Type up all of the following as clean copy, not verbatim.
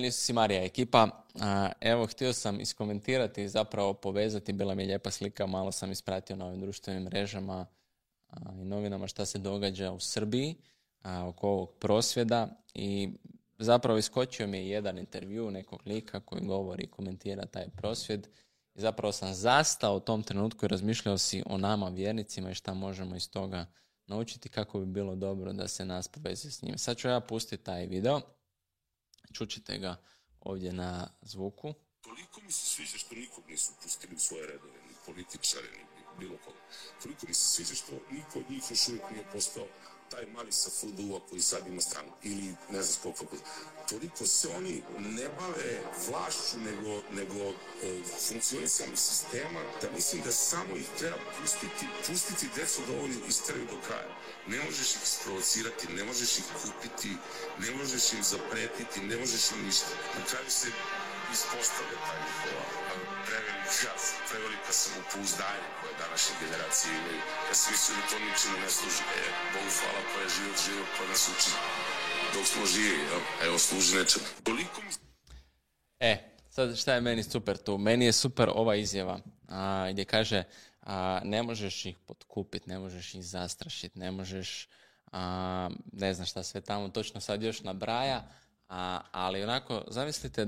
si Marija ekipa. Evo, htio sam iskomentirati i zapravo povezati, bila mi je lijepa slika, malo sam ispratio na ovim društvenim mrežama i novinama šta se događa u Srbiji oko ovog prosvjeda i zapravo iskočio mi je jedan intervju nekog lika koji govori i komentira taj prosvjed i zapravo sam zastao u tom trenutku i razmišljao si o nama vjernicima i šta možemo iz toga naučiti, kako bi bilo dobro da se nas povezuje s njim. Sad ću ja pustiti taj video. Čućete ga ovdje na zvuku. Toliko mi se sviđa što nikog nisu pustili u svoje redove, ni političare, ni bilo koga. Toliko mi se sviđa što niko od njih još uvijek nije postao taj mali sa FDU-a koji sad ima stranu. Ili ne znam koliko. Toliko se oni ne bave vlašću nego funkcionisanjem sistema, da mislim da samo ih treba pustiti decu da ovo isteraju do kraja. Ne možeš ih sprovocirati, ne možeš ih kupiti, ne možeš im zapretiti, ne možeš im ništa. Na kraju se ispostavlja taj njihova prevelika samopouzdanje koje današnje generacije imaju. Ja sam mislio da to ničemu ne služi. Bogu hvala pa je život pa nas uči dok smo živi. Evo služi nečemu. Toliko mi... Sad šta je meni super tu? Meni je super ova izjava gdje kaže ne možeš ih potkupiti, ne možeš ih zastrašiti, ne možeš ne znam šta sve tamo točno sad još nabraja, ali onako zamislite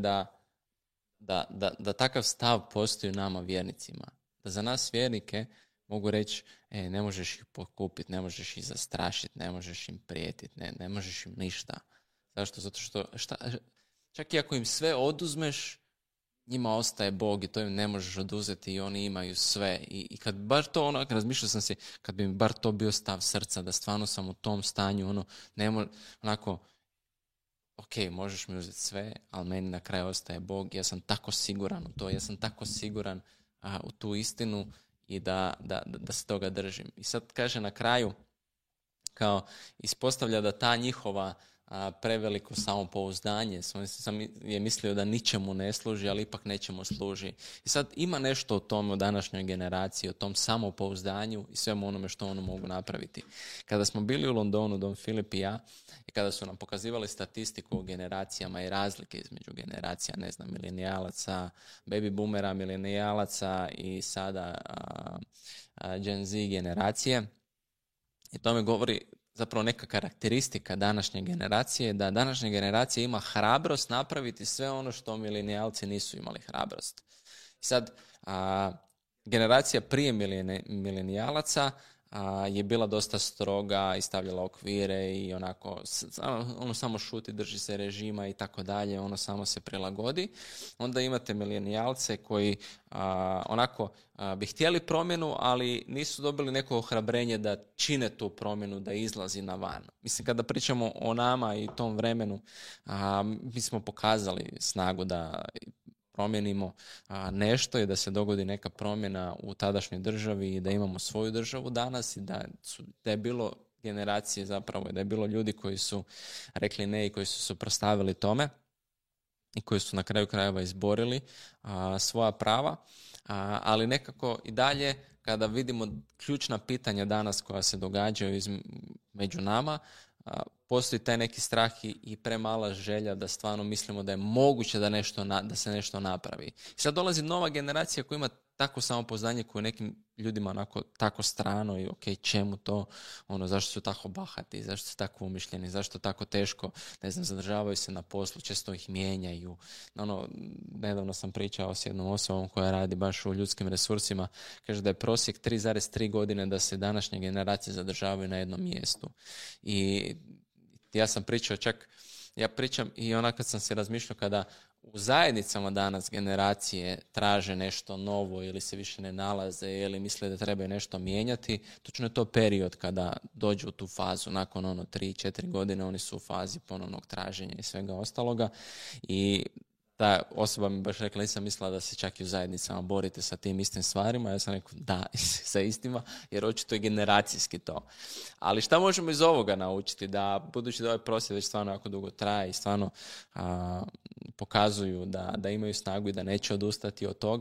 da takav stav postoji u nama vjernicima. Da za nas vjernike mogu reći ne možeš ih pokupiti, ne možeš ih zastrašiti, ne možeš im prijetiti, ne možeš im ništa. Zašto? Zato što čak i ako im sve oduzmeš, njima ostaje Bog i to im ne možeš oduzeti i oni imaju sve. I kad bar to, razmišljao sam si, kad bi mi bar to bio stav srca, da stvarno sam u tom stanju, ok, možeš mi uzeti sve, ali meni na kraju ostaje Bog. Ja sam tako siguran u to, ja sam tako siguran u tu istinu i da se toga držim. I sad kaže na kraju, kao ispostavlja da ta njihova preveliko samopouzdanje, sam je mislio da ničemu ne služi, ali ipak nečemu služi. I sad ima nešto o tome u današnjoj generaciji, o tom samopouzdanju i svemu onome što ono mogu napraviti. Kada smo bili u Londonu, Don Filip i ja, i kada su nam pokazivali statistiku o generacijama i razlike između generacija, ne znam, milenijalaca, baby boomera, milenijalaca i sada Gen Z generacije, i to me govori zapravo neka karakteristika današnje generacije, da današnja generacija ima hrabrost napraviti sve ono što milenijalci nisu imali hrabrost. I sad, generacija prije milenijalaca je bila dosta stroga i stavljala okvire i onako, ono samo šuti, drži se režima i tako dalje, ono samo se prilagodi. Onda imate milenijalce koji bi htjeli promjenu, ali nisu dobili neko ohrabrenje da čine tu promjenu, da izlazi na van. Mislim, kada pričamo o nama i tom vremenu, mi smo pokazali snagu da promijenimo nešto i da se dogodi neka promjena u tadašnjoj državi i da imamo svoju državu danas i da je bilo generacije zapravo, da je bilo ljudi koji su rekli ne i koji su suprotstavili tome i koji su na kraju krajeva izborili svoja prava, ali nekako i dalje kada vidimo ključna pitanja danas koja se događaju među nama, postoji taj neki strah i premala želja da stvarno mislimo da je moguće da se nešto napravi. I sad dolazi nova generacija koja ima tako samopouzdanje koje nekim ljudima onako tako strano i ok, čemu to, zašto su tako bahati, zašto su tako umišljeni, zašto tako teško, ne znam, zadržavaju se na poslu, često ih mijenjaju. Nedavno sam pričao s jednom osobom koja radi baš u ljudskim resursima, kaže da je prosjek 3,3 godine da se današnje generacije zadržavaju na jednom mjestu. I ja sam pričao ja pričam i kad sam se razmišljao kada u zajednicama danas generacije traže nešto novo ili se više ne nalaze ili misle da trebaju nešto mijenjati, točno je to period kada dođu u tu fazu. Nakon 3-4 godine oni su u fazi ponovnog traženja i svega ostaloga i ta osoba mi baš rekla, nisam mislila da se čak i u zajednicama borite sa tim istim stvarima. Ja sam rekao da, sa istima, jer očito je generacijski to. Ali šta možemo iz ovoga naučiti? Da, budući da ovaj prosvjed već stvarno jako dugo traje i stvarno pokazuju da imaju snagu i da neće odustati od toga,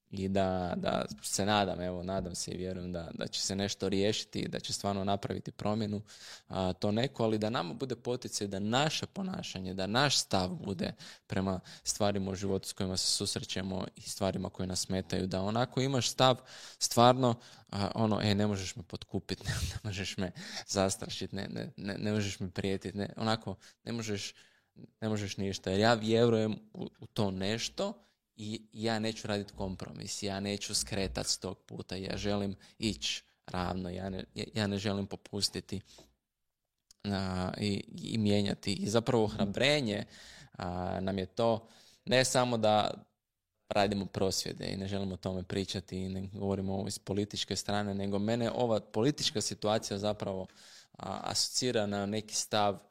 i da se nadam se i vjerujem da će se nešto riješiti, da će stvarno napraviti promjenu to neko, ali da nama bude poticaj da naše ponašanje, da naš stav bude prema stvarima u životu s kojima se susrećemo i stvarima koje nas smetaju, da onako imaš stav stvarno ne možeš me potkupiti, ne možeš me zastrašiti, ne možeš me prijetiti, ne možeš ništa, jer ja vjerujem u to nešto i ja neću raditi kompromis, ja neću skretati s tog puta, ja želim ići ravno, ja ne želim popustiti i mijenjati. I zapravo ohrabrenje nam je to ne samo da radimo prosvjede i ne želimo o tome pričati i ne govorimo iz političke strane, nego mene ova politička situacija zapravo asocira na neki stav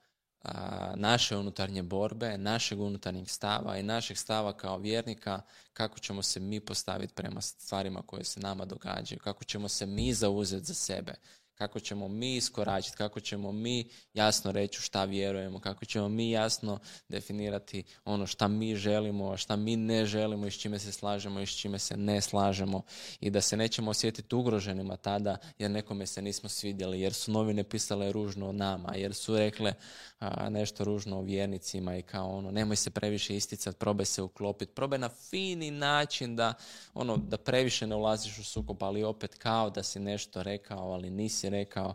naše unutarnje borbe, našeg unutarnjeg stava i našeg stava kao vjernika, kako ćemo se mi postaviti prema stvarima koje se nama događaju, kako ćemo se mi zauzeti za sebe, kako ćemo mi iskoračiti, kako ćemo mi jasno reći šta vjerujemo, kako ćemo mi jasno definirati ono šta mi želimo, šta mi ne želimo i s čime se slažemo i s čime se ne slažemo i da se nećemo osjetiti ugroženima tada jer nekome se nismo svidjeli, jer su novine pisale ružno o nama, jer su rekle nešto ružno o vjernicima i kao nemoj se previše isticati, probaj se uklopiti, probaj na fini način da previše ne ulaziš u sukob, ali opet kao da si nešto rekao, ali nisi rekao.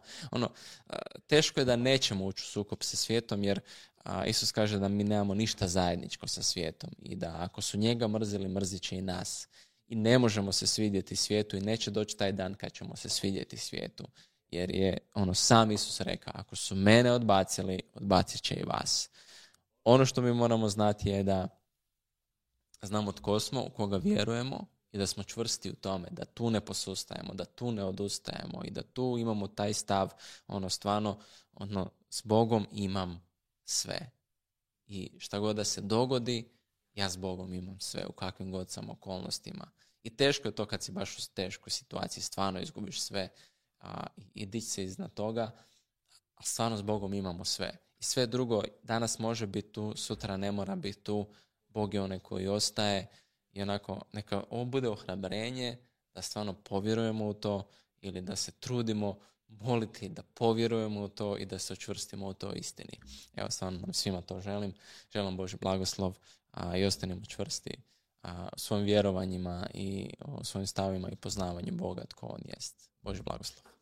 Teško je da nećemo ući u sukob sa svijetom, jer Isus kaže da mi nemamo ništa zajedničko sa svijetom i da ako su njega mrzili, mrzit će i nas. I ne možemo se svidjeti svijetu i neće doći taj dan kad ćemo se svidjeti svijetu. Jer je sam Isus rekao, ako su mene odbacili, odbacit će i vas. Ono što mi moramo znati je da znamo tko smo, u koga vjerujemo i da smo čvrsti u tome, da tu ne posustajemo, da tu ne odustajemo i da tu imamo taj stav, stvarno, s Bogom imam sve. I šta god da se dogodi, ja s Bogom imam sve, u kakvim god sam okolnostima. I teško je to kad si baš u teškoj situaciji, stvarno izgubiš sve i dići se iznad toga, a stvarno s Bogom imamo sve. I sve drugo, danas može biti tu, sutra ne mora biti tu, Bog je onaj koji ostaje i neka ovo bude ohrabrenje da stvarno povjerujemo u to ili da se trudimo moliti, da povjerujemo u to i da se učvrstimo u to istini. Evo, stvarno nam svima to želim. Želim Božji blagoslov i ostanemo čvrsti u svojim vjerovanjima i u svojim stavima i poznavanju Boga tko on jest. Božji blagoslov.